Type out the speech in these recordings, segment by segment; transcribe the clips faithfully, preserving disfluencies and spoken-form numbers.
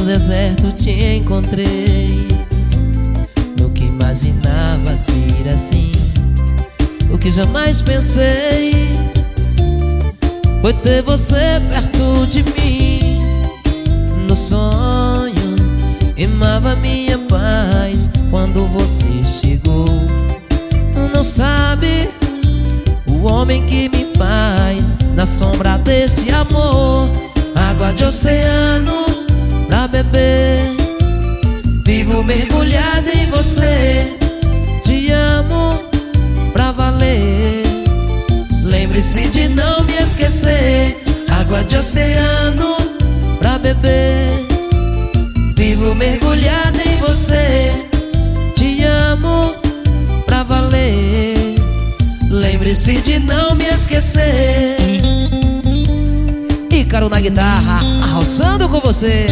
deserto te encontrei. Nunca imaginava ser assim. O que jamais pensei foi ter você perto de mim. No sonho, amava minha paz quando você chegou. Não sabe o homem que me faz na sombra desse amor. Água de oceano pra beber, vivo mergulhado em você. Te amo pra valer, lembre-se de não me esquecer. Água de oceano pra beber, vivo mergulhado em você. Te amo pra valer, lembre-se de não me esquecer. Ícaro na guitarra, arroçando com você.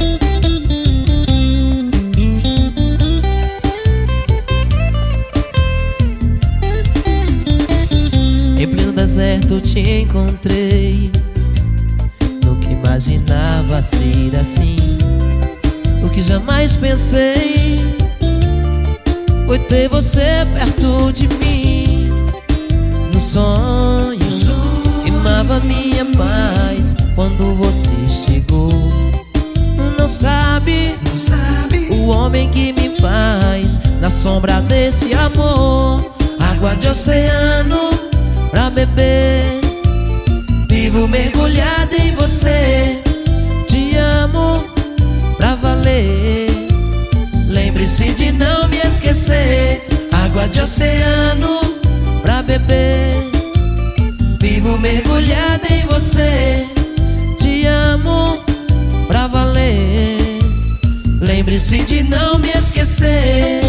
Em pleno deserto te encontrei. Nunca imaginava ser assim. O que jamais pensei foi ter você perto de mim. No sonho, amava minha paz quando você chegou. Não sabe, não sabe o homem que me faz na sombra desse amor. Água de oceano pra beber, vivo mergulhado em você. Te amo pra valer, lembre-se de não me esquecer. Água de oceano pra beber, vivo mergulhado em você. Te amo pra valer, lembre-se de não me esquecer.